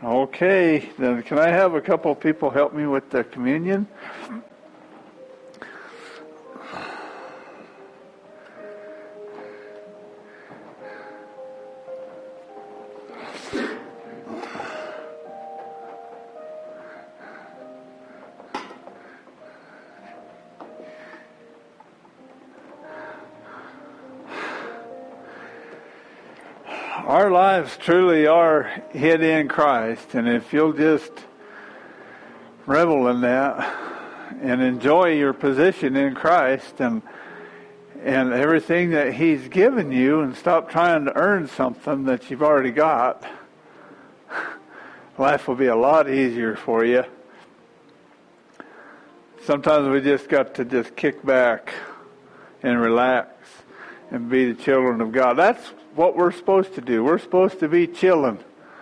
Okay, then can I have a couple of people help me with the communion? Our lives truly are hid in Christ, and if you'll just revel in that and enjoy your position in Christ and everything that He's given you, and stop trying to earn something that you've already got, life will be a lot easier for you. Sometimes we just got to just kick back and relax and be the children of God. That's what we're supposed to do. We're supposed to be chilling.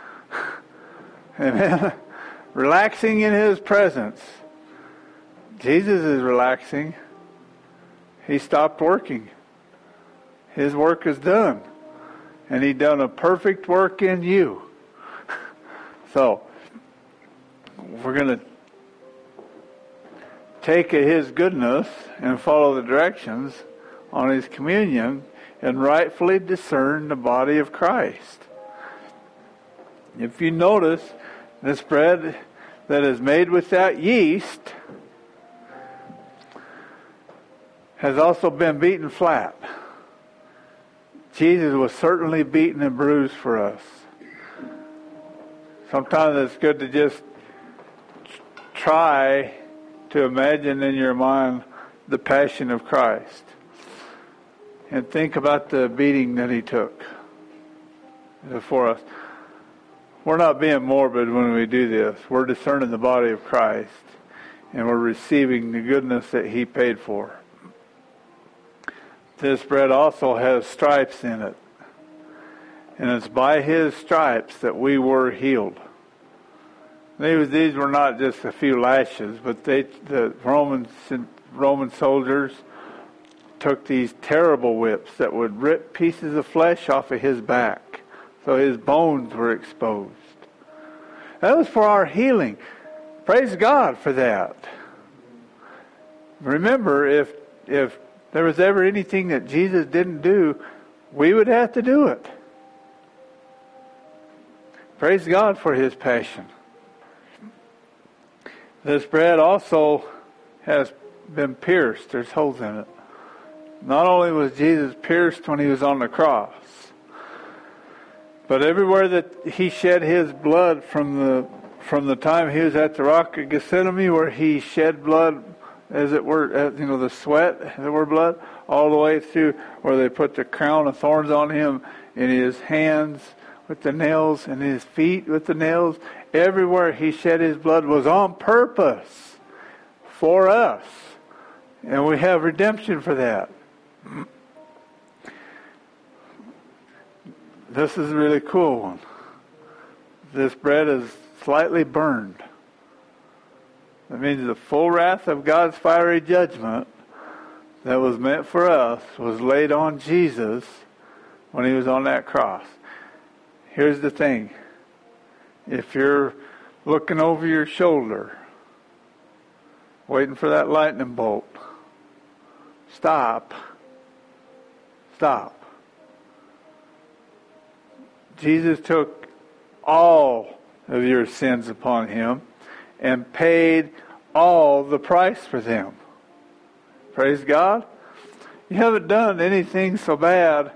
Amen. Relaxing in His presence. Jesus is relaxing. He stopped working. His work is done. And He done a perfect work in you. So, we're going to take His goodness and follow the directions on His communion and rightfully discern the body of Christ. If you notice, this bread that is made without yeast has also been beaten flat. Jesus was certainly beaten and bruised for us. Sometimes it's good to just try to imagine in your mind the passion of Christ. And think about the beating that He took for us. We're not being morbid when we do this. We're discerning the body of Christ. And we're receiving the goodness that He paid for. This bread also has stripes in it. And it's by His stripes that we were healed. These were not just a few lashes, but the Roman soldiers took these terrible whips that would rip pieces of flesh off of His back, so His bones were exposed. That was for our healing. Praise God for that. Remember, if there was ever anything that Jesus didn't do, we would have to do it. Praise God for His passion. This bread also has been pierced. There's holes in it. Not only was Jesus pierced when He was on the cross, but everywhere that He shed His blood from the time He was at the Rock of Gethsemane, where He shed blood, as it were, the sweat, as it were blood, all the way through where they put the crown of thorns on Him, in His hands with the nails, and His feet with the nails. Everywhere He shed His blood was on purpose for us. And we have redemption for that. This is a really cool one. This bread is slightly burned. That means the full wrath of God's fiery judgment that was meant for us was laid on Jesus when He was on that cross. Here's the thing. If you're looking over your shoulder, waiting for that lightning bolt, stop. Jesus took all of your sins upon Him and paid all the price for them. Praise God. You haven't done anything so bad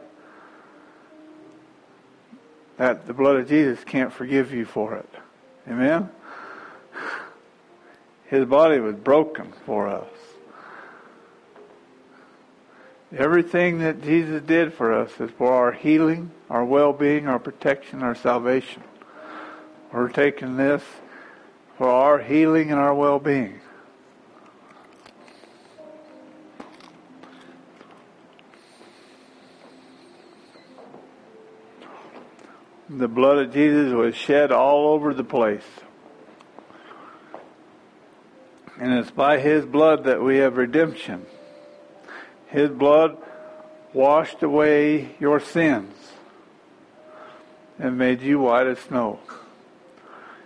that the blood of Jesus can't forgive you for it. Amen? His body was broken for us. Everything that Jesus did for us is for our healing, our well-being, our protection, our salvation. We're taking this for our healing and our well-being. The blood of Jesus was shed all over the place. And it's by His blood that we have redemption. His blood washed away your sins and made you white as snow.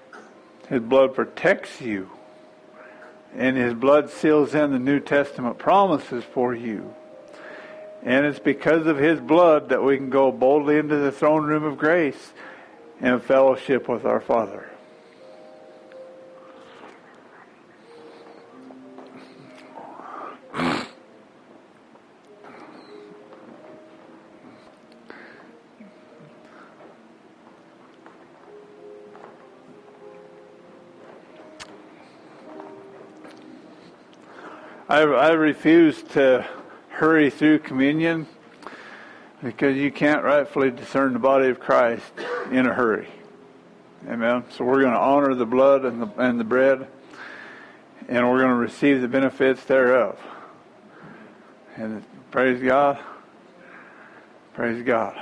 His blood protects you. And His blood seals in the New Testament promises for you. And it's because of His blood that we can go boldly into the throne room of grace and fellowship with our Father. I refuse to hurry through communion because you can't rightfully discern the body of Christ in a hurry. Amen. So we're going to honor the blood and the bread, and we're going to receive the benefits thereof. And praise God. Praise God.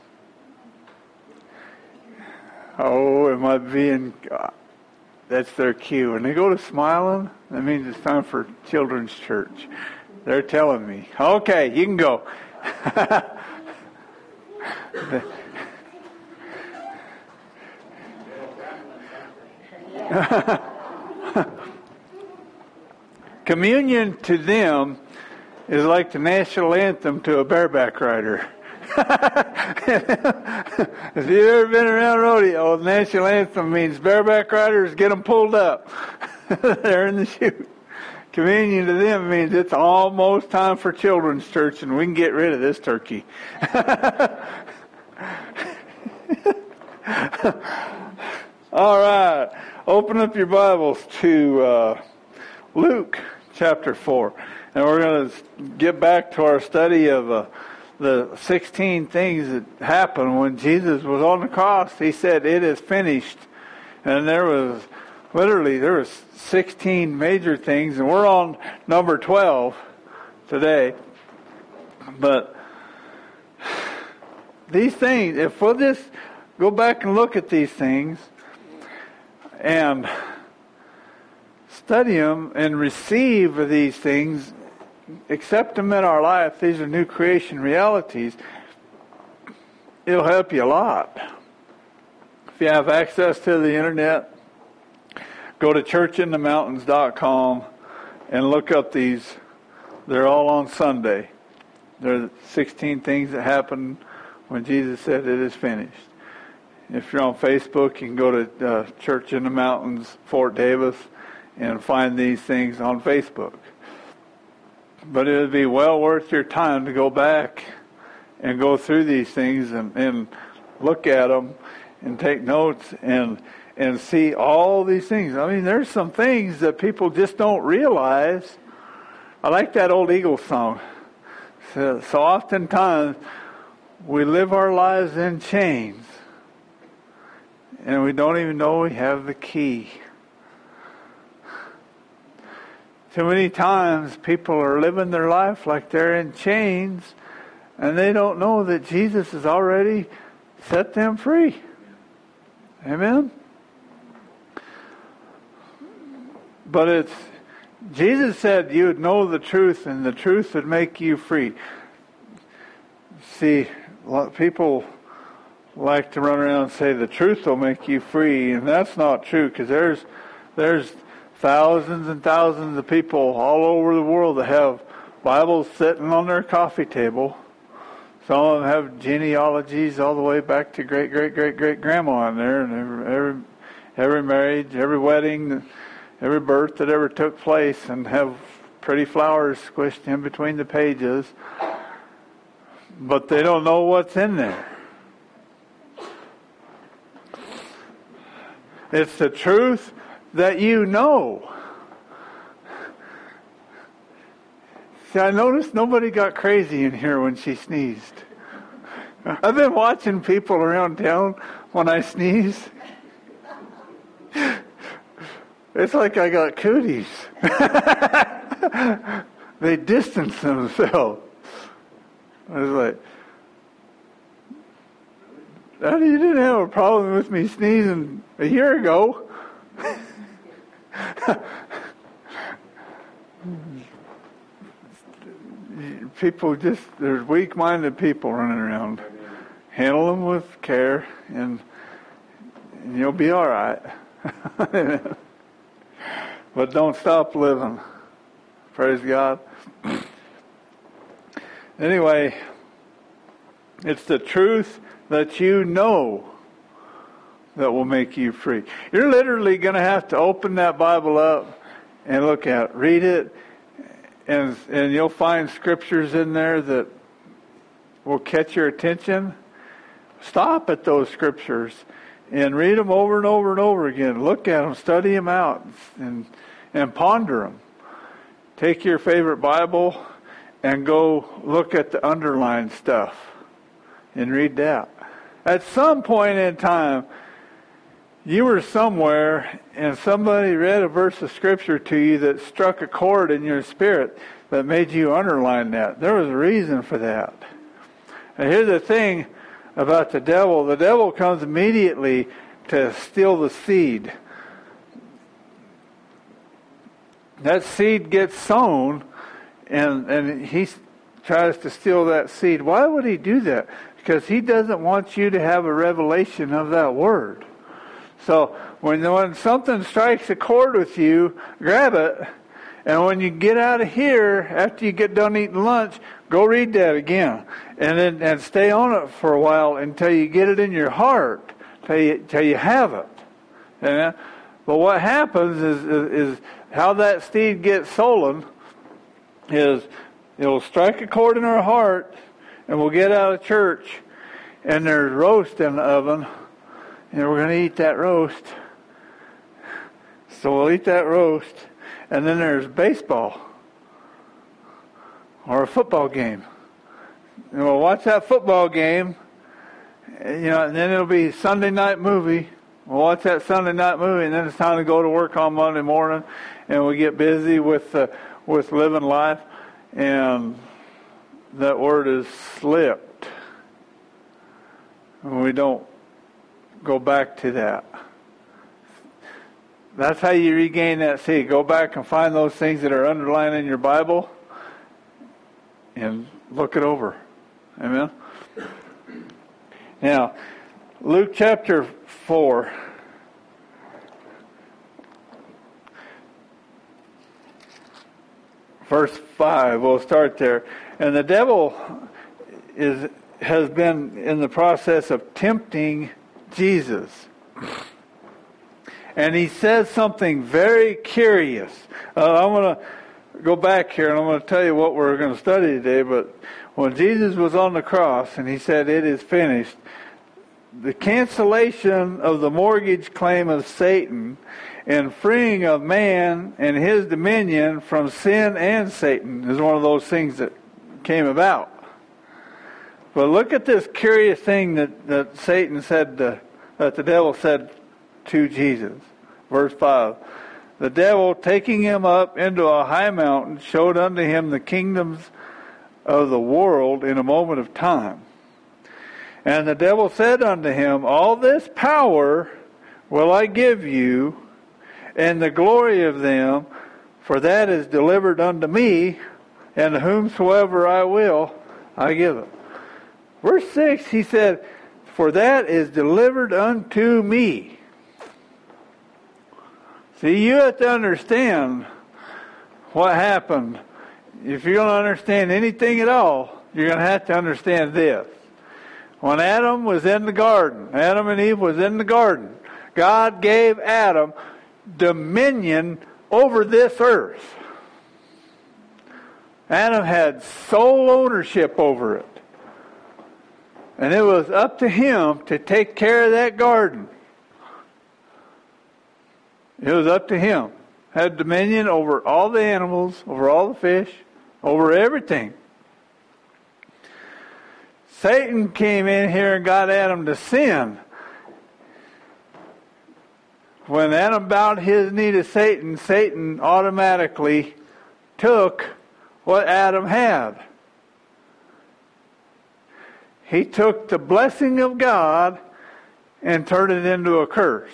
Oh, am I being... That's their cue. When they go to smiling, that means it's time for children's church. They're telling me, okay, you can go. Communion to them is like the national anthem to a bareback rider. If you've ever been around rodeo, the national anthem means bareback riders, get them pulled up. They're in the chute. Communion to them means it's almost time for children's church and we can get rid of this turkey. All right. Open up your Bibles to Luke chapter 4. And we're going to get back to our study of the 16 things that happened when Jesus was on the cross. He said, "It is finished." And there was 16 major things, and we're on number 12 today. But these things, if we'll just go back and look at these things and study them and receive these things, accept them in our life, these are new creation realities, it'll help you a lot. If you have access to the internet, go to churchinthemountains.com and look up these. They're all on Sunday. They're 16 things that happened when Jesus said it is finished. If you're on Facebook, you can go to Church in the Mountains, Fort Davis, and find these things on Facebook. But it would be well worth your time to go back and go through these things and look at them and take notes and see all these things. I mean, there's some things that people just don't realize. I like that old Eagles song. So oftentimes we live our lives in chains and we don't even know we have the key. Too many times people are living their life like they're in chains and they don't know that Jesus has already set them free. Amen? But Jesus said you would know the truth and the truth would make you free. See, a lot of people like to run around and say the truth will make you free, and that's not true, because there's thousands and thousands of people all over the world that have Bibles sitting on their coffee table. Some of them have genealogies all the way back to great-great-great-great-grandma in there, and every marriage, every wedding, every birth that ever took place, and have pretty flowers squished in between the pages. But they don't know what's in there. It's the truth that you know. See, I noticed nobody got crazy in here when she sneezed. I've been watching people around town when I sneeze. It's like I got cooties. They distance themselves. I was like, Daddy, you didn't have a problem with me sneezing a year ago. People there's weak-minded people running around. Handle them with care and you'll be all right. But don't stop living. Praise God. Anyway, it's the truth that you know that will make you free. You're literally going to have to open that Bible up and look at it, read it, and you'll find scriptures in there that will catch your attention. Stop at those scriptures and read them over and over and over again. Look at them, study them out, and ponder them. Take your favorite Bible and go look at the underlined stuff and read that. At some point in time, you were somewhere and somebody read a verse of Scripture to you that struck a chord in your spirit that made you underline that. There was a reason for that. And here's the thing about the devil. The devil comes immediately to steal the seed. That seed gets sown, and he tries to steal that seed. Why would he do that? Because he doesn't want you to have a revelation of that word. So when something strikes a chord with you, grab it, and when you get out of here, after you get done eating lunch, go read that again, and stay on it for a while until you get it in your heart, till you have it. Amen? But what happens is how that seed gets sown is it'll strike a chord in our heart, and we'll get out of church, and there's roast in the oven, and we're going to eat that roast. So we'll eat that roast, and then there's baseball or a football game. And we'll watch that football game, and then it'll be Sunday night movie. We'll watch that Sunday night movie, and then it's time to go to work on Monday morning, and we get busy with living life, and that word is slipped. And we don't go back to that. That's how you regain that seed. Go back and find those things that are underlined in your Bible and look it over. Amen? Now, Luke chapter 4. Verse 5, we'll start there. And the devil has been in the process of tempting Jesus. And he says something very curious. I'm going to go back here and I'm going to tell you what we're going to study today. But when Jesus was on the cross and he said, "It is finished," the cancellation of the mortgage claim of Satan and freeing of man and his dominion from sin and Satan is one of those things that came about. But look at this curious thing that Satan said, that the devil said to Jesus. Verse 5. The devil, taking him up into a high mountain, showed unto him the kingdoms of the world in a moment of time. And the devil said unto him, All this power will I give you, and the glory of them, for that is delivered unto me, and to whomsoever I will, I give it. Verse 6, he said, For that is delivered unto me. See, you have to understand what happened. If you're going to understand anything at all, you're going to have to understand this. When Adam was in the garden, Adam and Eve was in the garden, God gave Adam dominion over this earth. Adam had sole ownership over it. And it was up to him to take care of that garden. It was up to him. Had dominion over all the animals, over all the fish, over everything. Satan came in here and got Adam to sin. When Adam bowed his knee to Satan, Satan automatically took what Adam had. He took the blessing of God and turned it into a curse.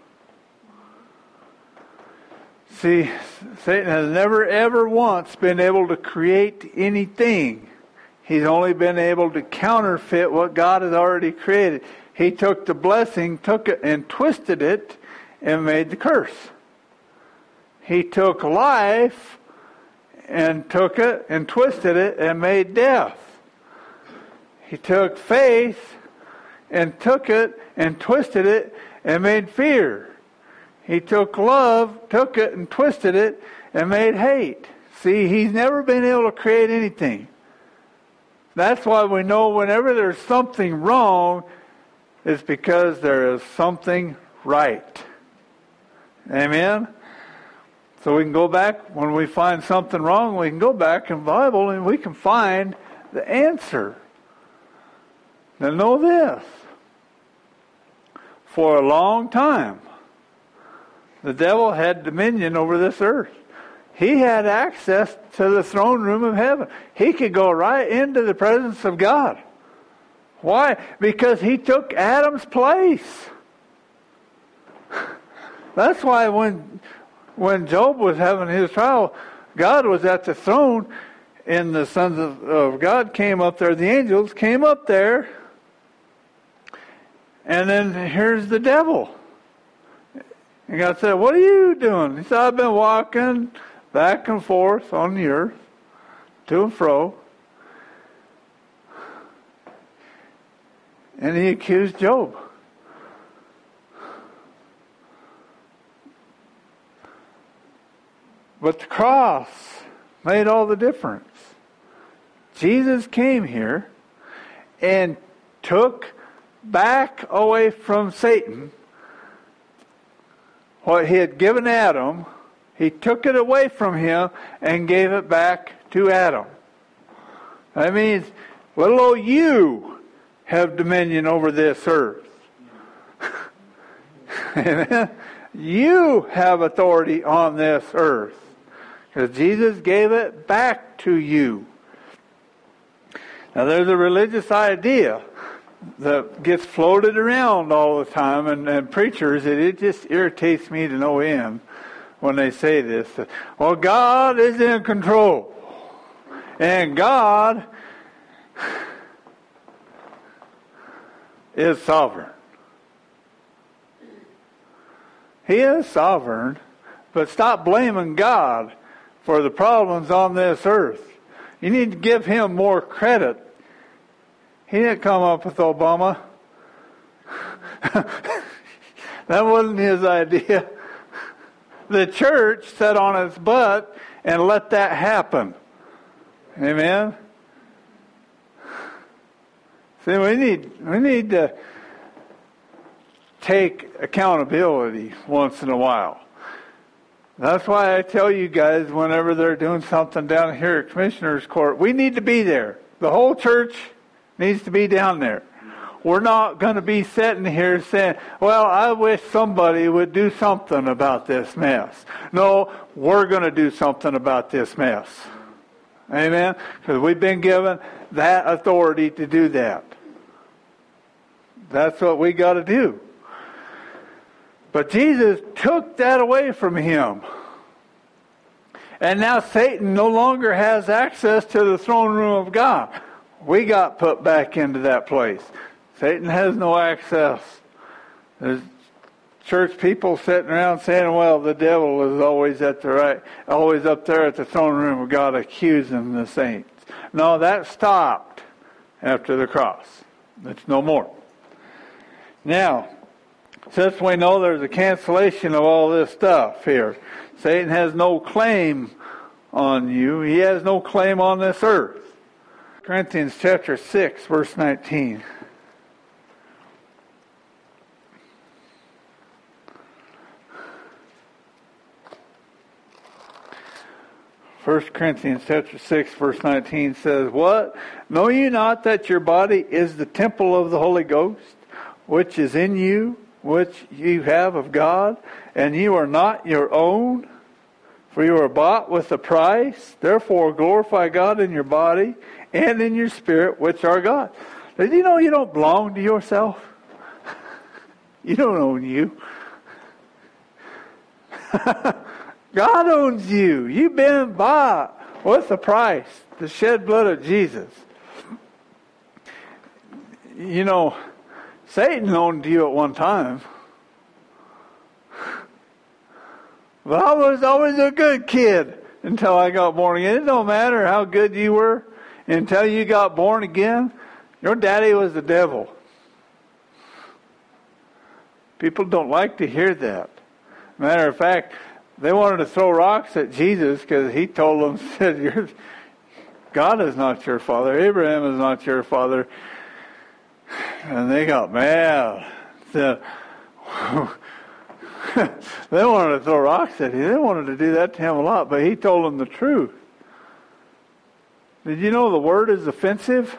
See, Satan has never ever once been able to create anything. He's only been able to counterfeit what God has already created. He took the blessing, took it and twisted it, and made the curse. He took life and took it and twisted it and made death. He took faith and took it and twisted it and made fear. He took love, took it and twisted it and made hate. See, he's never been able to create anything. That's why we know whenever there's something wrong, it's because there is something right. Amen? So we can go back, when we find something wrong, we can go back in the Bible and we can find the answer. Now know this. For a long time, the devil had dominion over this earth. He had access to the throne room of heaven. He could go right into the presence of God. Why? Because he took Adam's place. That's why when Job was having his trial, God was at the throne, and the sons of God came up there. The angels came up there, and then here's the devil. And God said, "What are you doing?" He said, "I've been walking back and forth on the earth, to and fro." And he accused Job. But the cross made all the difference. Jesus came here and took back away from Satan what he had given Adam. He took it away from him and gave it back to Adam. That means little old you have dominion over this earth. Amen. You have authority on this earth. Because Jesus gave it back to you. Now there's a religious idea that gets floated around all the time, and preachers, it just irritates me to no end when they say this. Well, God is in control. And God is sovereign. He is sovereign, but stop blaming God for the problems on this earth. You need to give him more credit. He didn't come up with Obama. That wasn't his idea. The church sat on its butt and let that happen. Amen? See, we need to take accountability once in a while. That's why I tell you guys, whenever they're doing something down here at Commissioner's Court, we need to be there. The whole church needs to be down there. We're not going to be sitting here saying, well, I wish somebody would do something about this mess. No, we're going to do something about this mess. Amen? Because we've been given that authority to do that. That's what we got to do. But Jesus took that away from him. And now Satan no longer has access to the throne room of God. We got put back into that place. Satan has no access. There's church people sitting around saying, well, the devil is always at the right, always up there at the throne room of God accusing the saints. No, that stopped after the cross. It's no more. Now, since we know there's a cancellation of all this stuff here, Satan has no claim on you. He has no claim on this earth. Corinthians chapter 6, verse 19. First Corinthians chapter 6, verse 19 says, "What? Know you not that your body is the temple of the Holy Ghost, which is in you, which you have of God, and you are not your own? For you are bought with a price. Therefore glorify God in your body and in your spirit, which are God." Did you know you don't belong to yourself? You don't own you. God owns you. You've been bought with a price, the shed blood of Jesus. You know, Satan owned you at one time. But I was always a good kid until I got born again. It don't matter how good you were until you got born again. Your daddy was the devil. People don't like to hear that. Matter of fact, they wanted to throw rocks at Jesus because he told them, said, God is not your father. Abraham is not your father. And they got mad. Said, they wanted to throw rocks at him. They wanted to do that to him a lot, but he told them the truth. Did you know the word is offensive?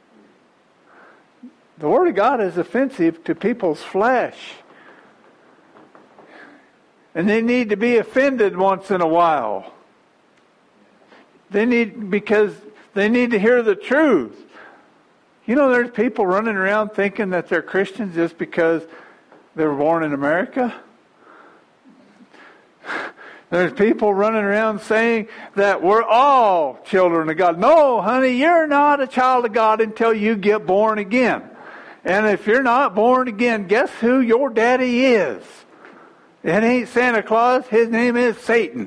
The word of God is offensive to people's flesh. And they need to be offended once in a while. Because they need to hear the truth. You know, there's people running around thinking that they're Christians just because they were born in America. There's people running around saying that we're all children of God. No, honey, you're not a child of God until you get born again. And if you're not born again, guess who your daddy is? It ain't Santa Claus. His name is Satan.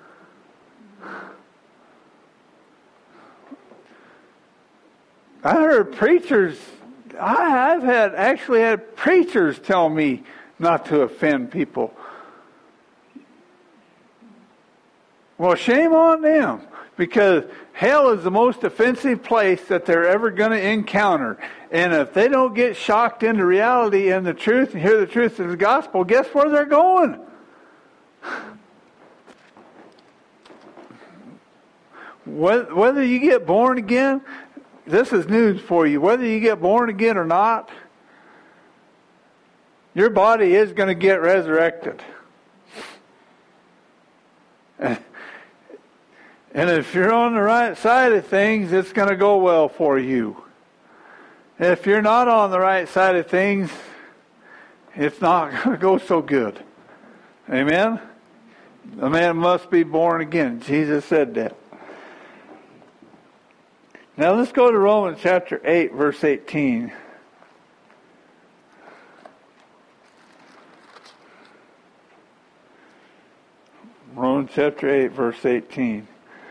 I heard preachers, I've actually had preachers tell me not to offend people. Well, shame on them, because hell is the most offensive place that they're ever going to encounter. And if they don't get shocked into reality and the truth and hear the truth of the gospel, guess where they're going? Whether you get born again, this is news for you. Whether you get born again or not, your body is going to get resurrected. And if you're on the right side of things, it's going to go well for you. If you're not on the right side of things, it's not going to go so good. Amen? The man must be born again. Jesus said that. Now let's go to Romans chapter 8, verse 18. Romans chapter 8, verse 18.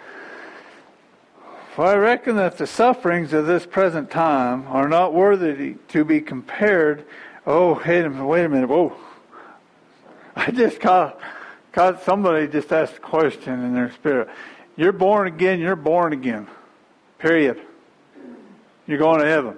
For I reckon that the sufferings of this present time are not worthy to be compared. Oh, wait a minute. Whoa. I just caught somebody just asked a question in their spirit. You're born again, you're born again. Period. You're going to heaven.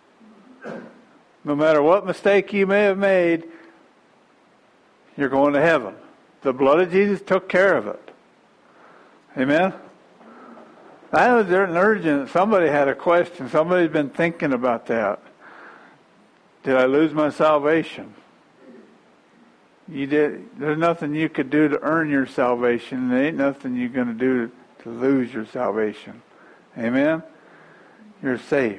No matter what mistake you may have made, you're going to heaven. The blood of Jesus took care of it. Amen? I was urgent. Somebody had a question. Somebody's been thinking about that. Did I lose my salvation? You did. There's nothing you could do to earn your salvation. There ain't nothing you're going to do to lose your salvation. Amen? You're saved.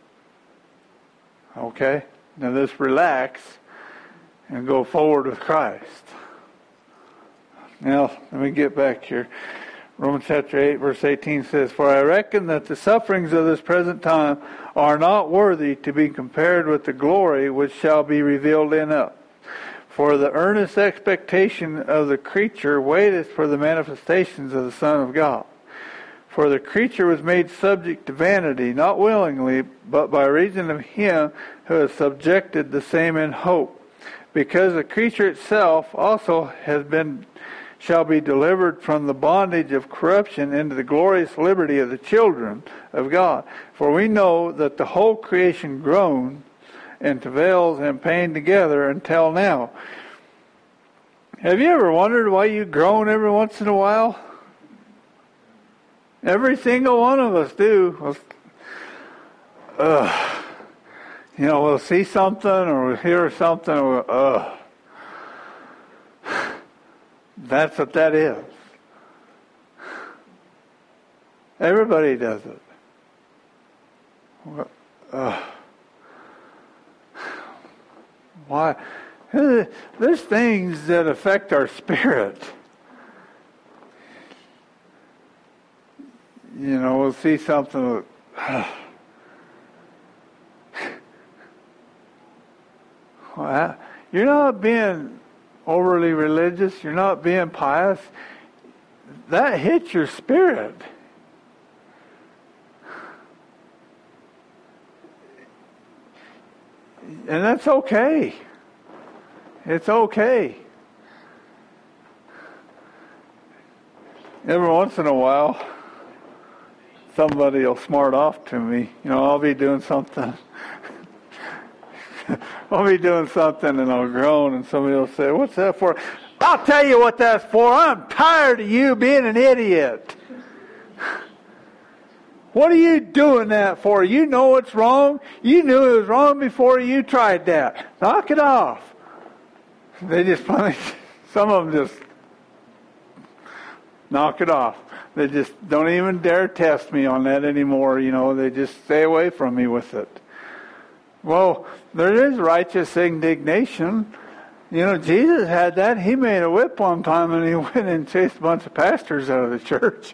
Okay? Now just relax and go forward with Christ. Now, let me get back here. Romans chapter 8, verse 18 says, For I reckon that the sufferings of this present time are not worthy to be compared with the glory which shall be revealed in us. For the earnest expectation of the creature waiteth for the manifestations of the Son of God. For the creature was made subject to vanity, not willingly, but by reason of him who has subjected the same in hope. Because the creature itself also shall be delivered from the bondage of corruption into the glorious liberty of the children of God. For we know that the whole creation groans and travails and pain together until now. Have you ever wondered why you groan every once in a while? Every single one of us do. We'll see something or we'll hear something or That's what that is. Everybody does it. Why? There's things that affect our spirit. We'll see something. You're not being overly religious, you're not being pious, that hits your spirit. And that's okay. It's okay. Every once in a while, somebody will smart off to me. I'll be doing something. I'll be doing something and I'll groan and somebody will say, "What's that for?" I'll tell you what that's for. I'm tired of you being an idiot. What are you doing that for? You know it's wrong. You knew it was wrong before you tried that. Knock it off. They just finally, some of them just knock it off. They just don't even dare test me on that anymore. They just stay away from me with it. Well, there is righteous indignation. Jesus had that. He made a whip one time and he went and chased a bunch of pastors out of the church.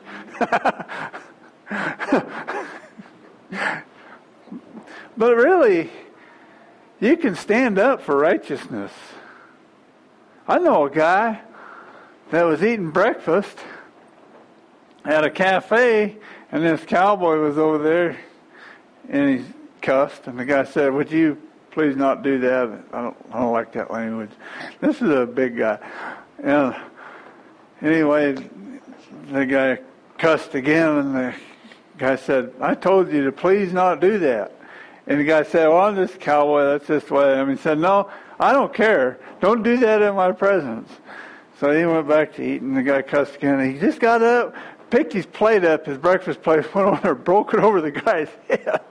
But really, you can stand up for righteousness. I know a guy that was eating breakfast at a cafe, and this cowboy was over there, and he cussed, and the guy said, "Would you please not do that? I don't like that language." This is a big guy. And anyway, the guy cussed again, and the guy said, "I told you to please not do that." And the guy said, "Well, I'm just a cowboy. That's just the way I am." He said, "No, I don't care. Don't do that in my presence." So he went back to eating. The guy cussed again. And he just got up, picked his plate up, his breakfast plate, went over there, broke it over the guy's head.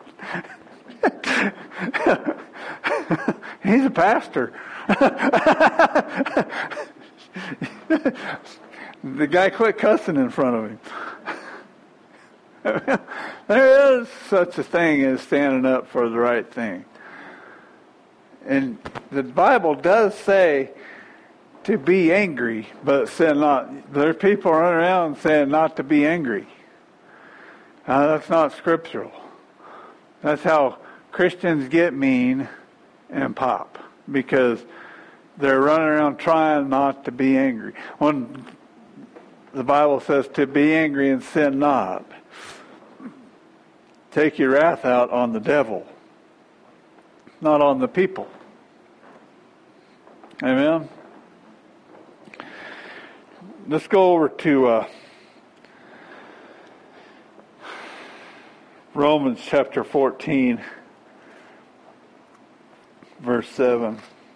He's a pastor. The guy quit cussing in front of him. There is such a thing as standing up for the right thing. And the Bible does say to be angry, but sin not. There are people running around saying not to be angry. That's not scriptural. That's how Christians get mean and pop, because they're running around trying not to be angry. When the Bible says to be angry and sin not, take your wrath out on the devil, not on the people. Amen? Let's go over to Romans chapter 14, verse 7.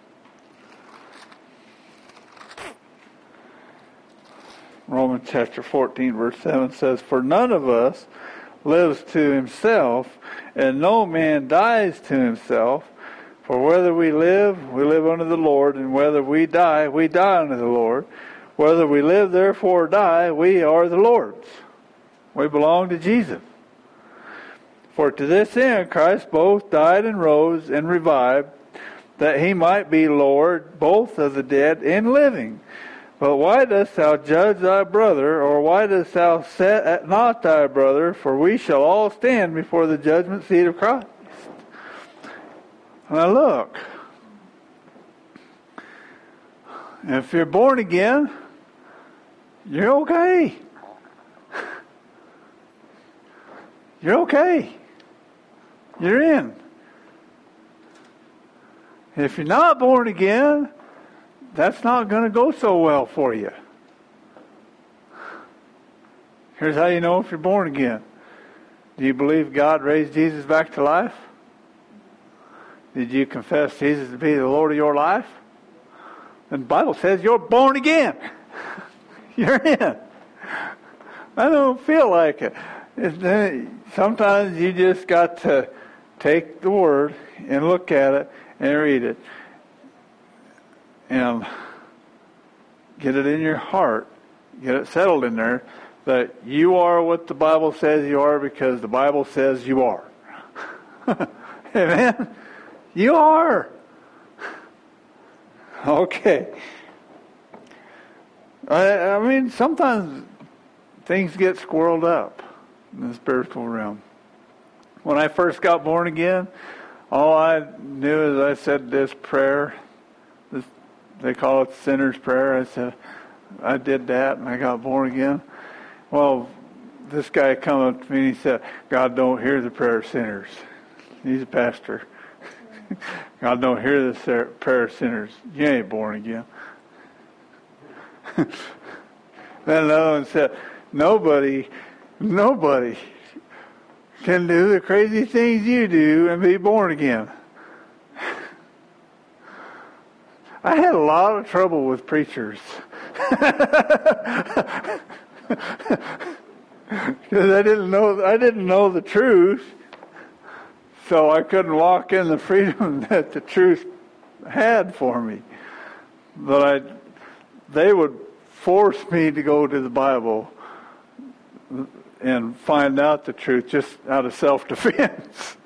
Romans chapter 14, verse 7 says, "For none of us lives to himself, and no man dies to himself. For whether we live unto the Lord, and whether we die unto the Lord. Whether we live, therefore, or die, we are the Lord's." We belong to Jesus. "For to this end Christ both died and rose and revived, that he might be Lord both of the dead and living. But why dost thou judge thy brother, or why dost thou set at naught thy brother? For we shall all stand before the judgment seat of Christ." Now look, if you're born again, you're okay. You're okay. You're in. If you're not born again, that's not going to go so well for you. Here's how you know if you're born again. Do you believe God raised Jesus back to life? Did you confess Jesus to be the Lord of your life? And the Bible says you're born again. You're in. I don't feel like it. Sometimes you just got to take the Word and look at it and read it. And get it in your heart. Get it settled in there that you are what the Bible says you are, because the Bible says you are. Amen? You are. Okay. I mean, sometimes things get squirreled up in the spiritual realm. When I first got born again, all I knew is I said this prayer, this they call it the sinner's prayer. I said, I did that and I got born again. Well, this guy come up to me and he said, God don't hear the prayer of sinners. He's a pastor. God don't hear the prayer of sinners. You ain't born again. Then another one said, nobody can do the crazy things you do and be born again. I had a lot of trouble with preachers. Because I didn't know the truth, so I couldn't walk in the freedom that the truth had for me. But they would force me to go to the Bible and find out the truth just out of self-defense.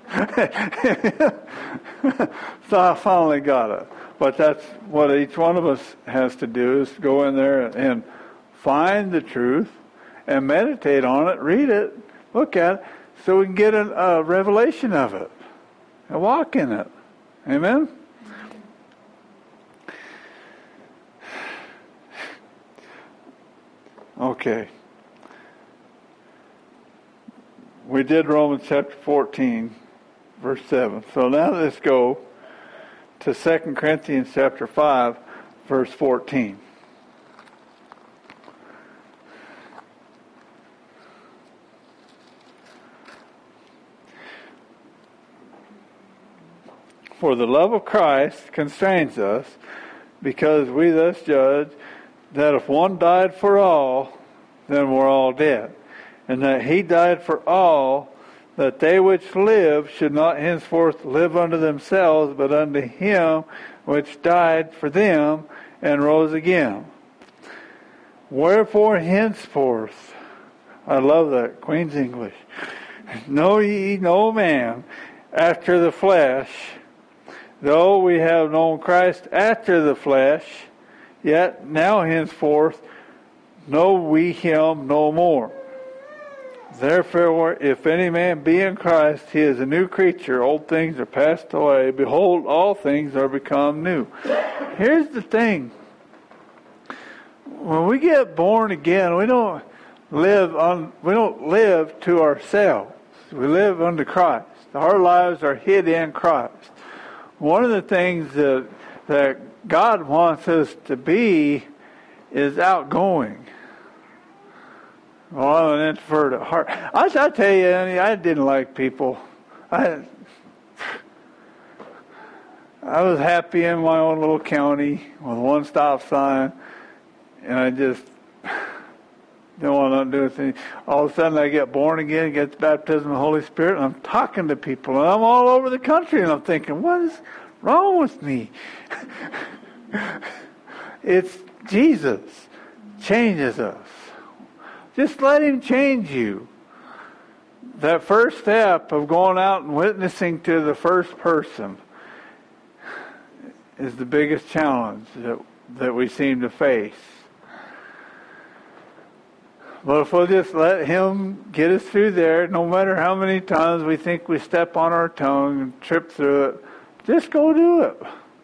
So I finally got it. But that's what each one of us has to do, is go in there and find the truth and meditate on it, read it, look at it, so we can get a revelation of it and walk in it. Amen? Okay. We did Romans chapter 14, verse 7. So now let's go to 2 Corinthians chapter 5, verse 14. For the love of Christ constrains us, because we thus judge that if one died for all, then we're all dead. And that he died for all, that they which live should not henceforth live unto themselves, but unto him which died for them and rose again. Wherefore henceforth, I love that, Queen's English, know ye no man after the flesh. Though we have known Christ after the flesh, yet now henceforth know we him no more. Therefore, if any man be in Christ, he is a new creature. Old things are passed away. Behold, all things are become new. Here's the thing. When we get born again, we don't live to ourselves. We live unto Christ. Our lives are hid in Christ. One of the things that God wants us to be is outgoing. Well, I'm an introvert at heart. I tell you, I didn't like people. I was happy in my own little county with one stop sign, and I just didn't want nothing to do with anything. All of a sudden, I get born again, get the baptism of the Holy Spirit, and I'm talking to people, and I'm all over the country, and I'm thinking, what is wrong with me? It's Jesus changes us. Just let him change you. That first step of going out and witnessing to the first person is the biggest challenge that we seem to face. But if we'll just let him get us through there, no matter how many times we think we step on our tongue and trip through it, just go do it.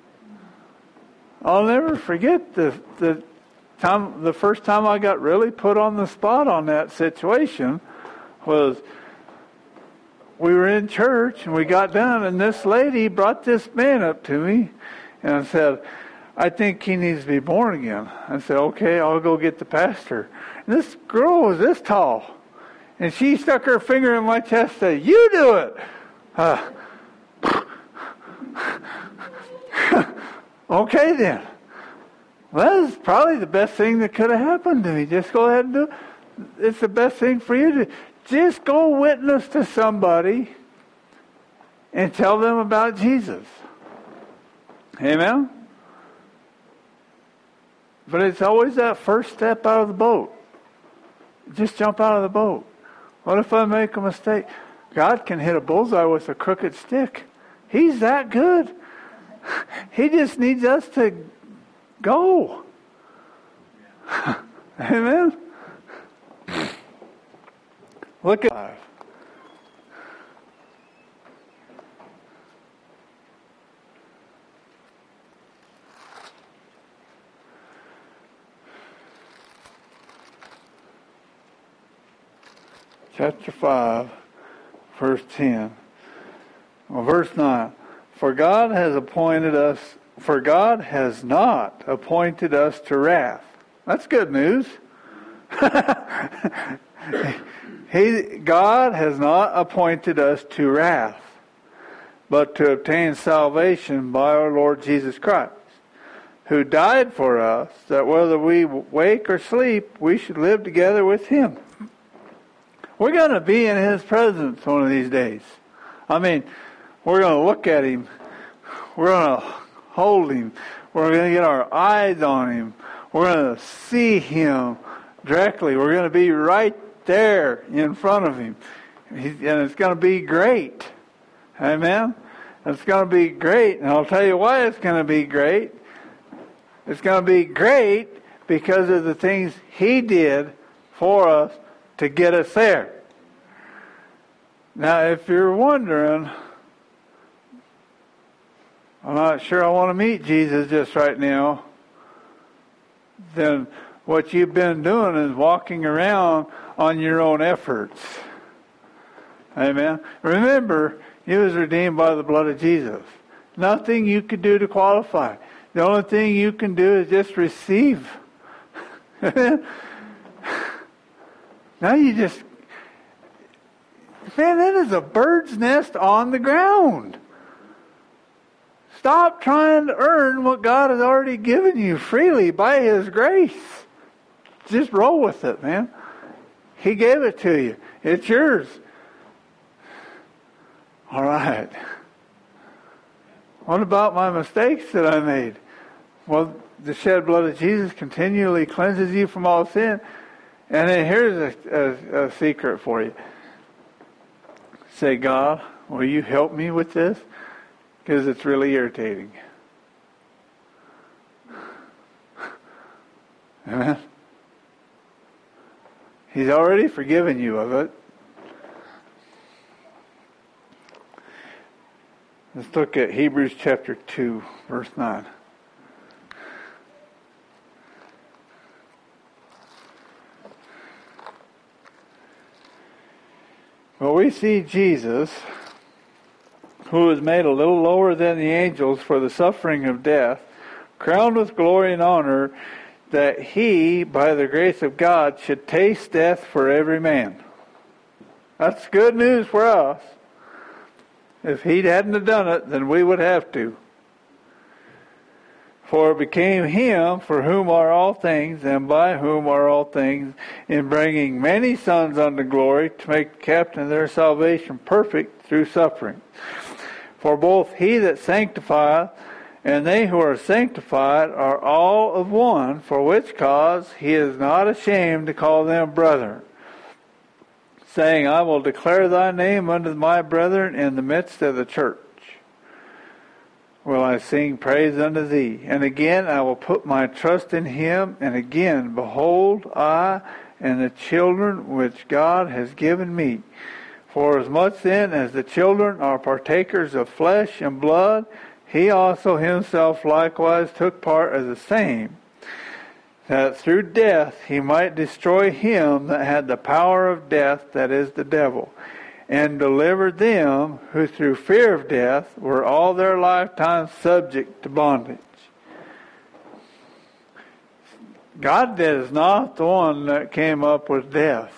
I'll never forget the first time I got really put on the spot on that situation was we were in church and we got done, and this lady brought this man up to me and said, I think he needs to be born again. I said, okay, I'll go get the pastor. And this girl was this tall, and she stuck her finger in my chest and said, you do it. Okay then. Well, that is probably the best thing that could have happened to me. Just go ahead and do it. It's the best thing for you to just go witness to somebody and tell them about Jesus. Amen? But it's always that first step out of the boat. Just jump out of the boat. What if I make a mistake? God can hit a bullseye with a crooked stick. He's that good. He just needs us to go. Amen? Look at chapter 5, verse 10. Well, verse 9. For God has not appointed us to wrath. That's good news. God has not appointed us to wrath, but to obtain salvation by our Lord Jesus Christ, who died for us, that whether we wake or sleep, we should live together with Him. We're going to be in His presence one of these days. I mean, we're going to look at Him. We're going to hold Him. We're going to get our eyes on Him. We're going to see Him directly. We're going to be right there in front of Him. And it's going to be great. Amen? It's going to be great. And I'll tell you why it's going to be great. It's going to be great because of the things He did for us to get us there. Now, if you're wondering, I'm not sure I want to meet Jesus just right now, then what you've been doing is walking around on your own efforts. Amen. Remember, you was redeemed by the blood of Jesus. Nothing you could do to qualify. The only thing you can do is just receive. Now you just, man, that is a bird's nest on the ground. Stop trying to earn what God has already given you freely by His grace. Just roll with it, man. He gave it to you. It's yours. All right. What about my mistakes that I made? Well, the shed blood of Jesus continually cleanses you from all sin. And then here's a secret for you. Say, God, will you help me with this? Because it's really irritating. Amen. He's already forgiven you of it. Let's look at Hebrews chapter 2, verse 9. Well, we see Jesus, who was made a little lower than the angels for the suffering of death, crowned with glory and honor, that He, by the grace of God, should taste death for every man. That's good news for us. If He hadn't have done it, then we would have to. For it became Him for whom are all things, and by whom are all things, in bringing many sons unto glory, to make the captain of their salvation perfect through suffering. For both He that sanctifieth and they who are sanctified are all of one, for which cause He is not ashamed to call them brethren, saying, I will declare Thy name unto my brethren in the midst of the church. Will I sing praise unto Thee? And again I will put my trust in Him. And again, behold, I and the children which God has given me. For as much then as the children are partakers of flesh and blood, He also Himself likewise took part of the same, that through death He might destroy him that had the power of death, that is, the devil, and delivered them who through fear of death were all their lifetime subject to bondage. God is not the one that came up with death.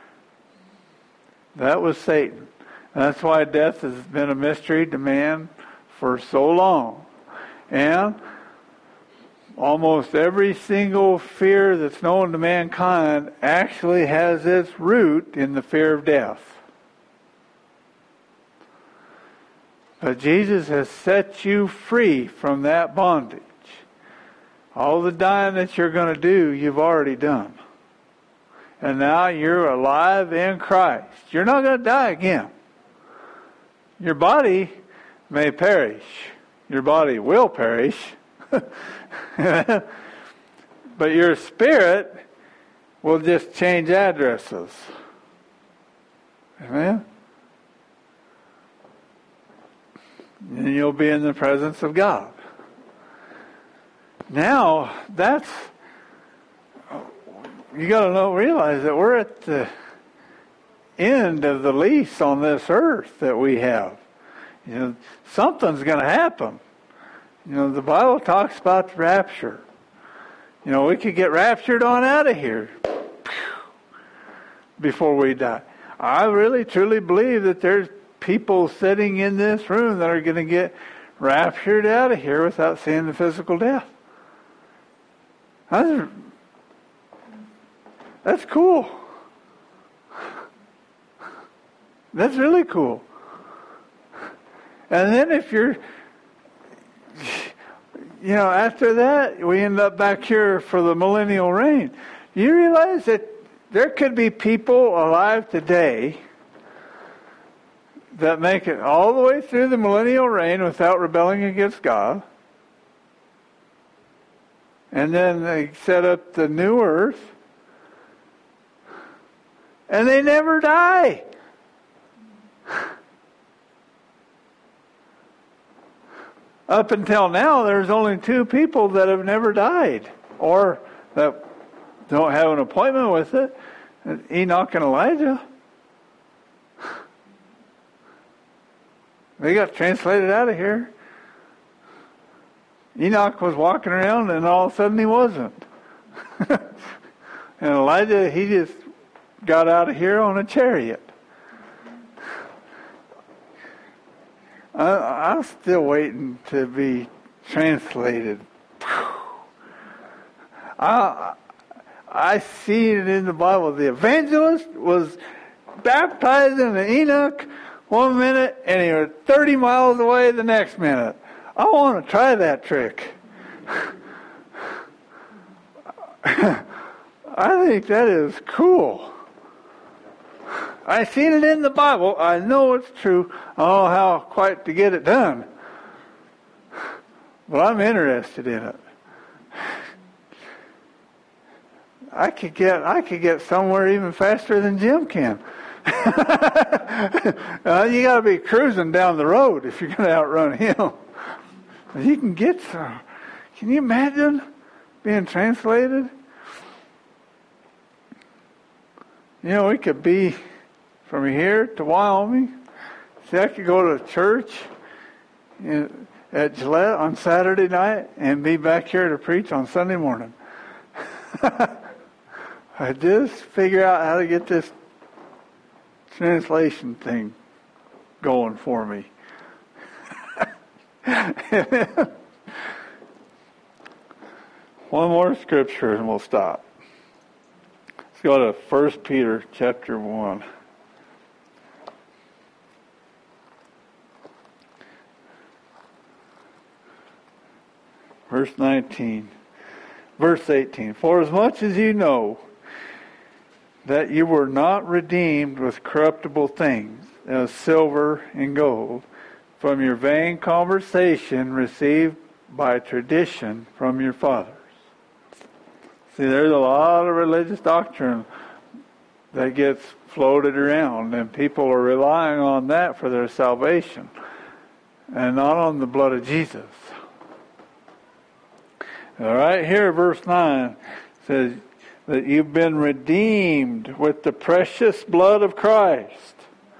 That was Satan. That's why death has been a mystery to man for so long. And almost every single fear that's known to mankind actually has its root in the fear of death. But Jesus has set you free from that bondage. All the dying that you're going to do, you've already done. And now you're alive in Christ. You're not going to die again. Your body may perish. Your body will perish. But your spirit will just change addresses. Amen? And you'll be in the presence of God. Now, you got to realize that we're end of the lease on this earth that we have. Something's going to happen. The Bible talks about the rapture. We could get raptured on out of here before we die. I really, truly believe that there's people sitting in this room that are going to get raptured out of here without seeing the physical death. That's cool. That's really cool. And then if you're, after that, we end up back here for the millennial reign. You realize that there could be people alive today that make it all the way through the millennial reign without rebelling against God. And then they set up the new earth. And they never die. Up until now, there's only 2 people that have never died, or that don't have an appointment with it. Enoch and Elijah. They got translated out of here. Enoch was walking around, and all of a sudden he wasn't. And Elijah, he just got out of here on a chariot. I'm still waiting to be translated. I see it in the Bible. The evangelist was baptized in the Enoch one minute, and he was 30 miles away the next minute. I want to try that trick. I think that is cool. I've seen it in the Bible. I know it's true. I don't know how quite to get it done. But I'm interested in it. I could get somewhere even faster than Jim can. You got to be cruising down the road if you're going to outrun him. You can get some. Can you imagine being translated? We could be from here to Wyoming. See, I could go to church at Gillette on Saturday night and be back here to preach on Sunday morning. I just figure out how to get this translation thing going for me. One more scripture and we'll stop. Let's go to 1 Peter chapter 1. Verse 19. Verse 18. For as much as you know that you were not redeemed with corruptible things, as silver and gold, from your vain conversation received by tradition from your fathers. See, there's a lot of religious doctrine that gets floated around, and people are relying on that for their salvation, and not on the blood of Jesus. All right, here verse 9 says that you've been redeemed with the precious blood of Christ,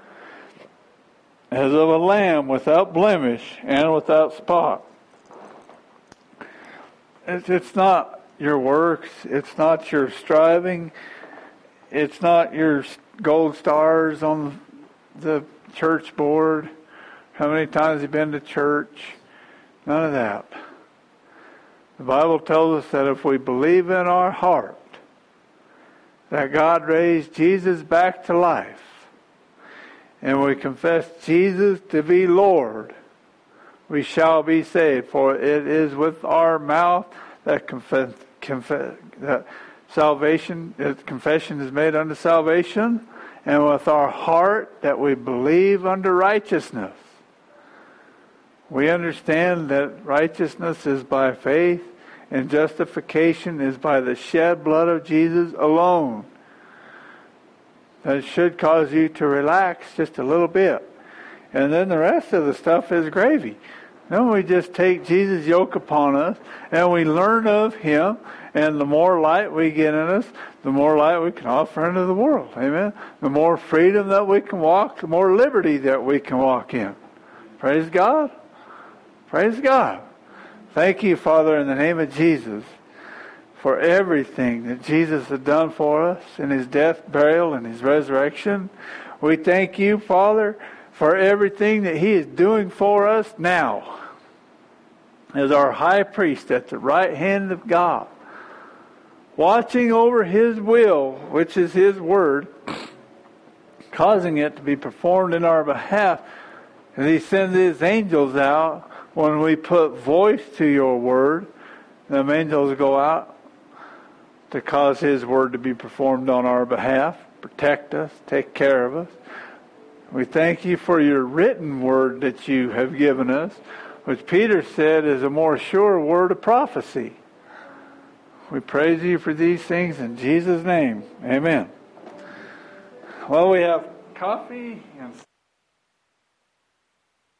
as of a lamb without blemish and without spot. It's not your works, it's not your striving, it's not your gold stars on the church board, how many times you've been to church, none of that. The Bible tells us that if we believe in our heart that God raised Jesus back to life, and we confess Jesus to be Lord, we shall be saved. For it is with our mouth that that salvation, confession is made unto salvation, and with our heart that we believe unto righteousness. We understand that righteousness is by faith, and justification is by the shed blood of Jesus alone. That should cause you to relax just a little bit. And then the rest of the stuff is gravy. Then we just take Jesus' yoke upon us, and we learn of Him, and the more light we get in us, the more light we can offer into the world. Amen? The more freedom that we can walk, the more liberty that we can walk in. Praise God. Praise God. Thank you, Father, in the name of Jesus, for everything that Jesus has done for us in His death, burial, and His resurrection. We thank you, Father, for everything that He is doing for us now as our high priest at the right hand of God, watching over His will, which is His word, causing it to be performed in our behalf. And He sends His angels out when we put voice to your word. The angels go out to cause His word to be performed on our behalf, protect us, take care of us. We thank you for your written word that you have given us, which Peter said is a more sure word of prophecy. We praise you for these things in Jesus' name. Amen. Well, we have coffee and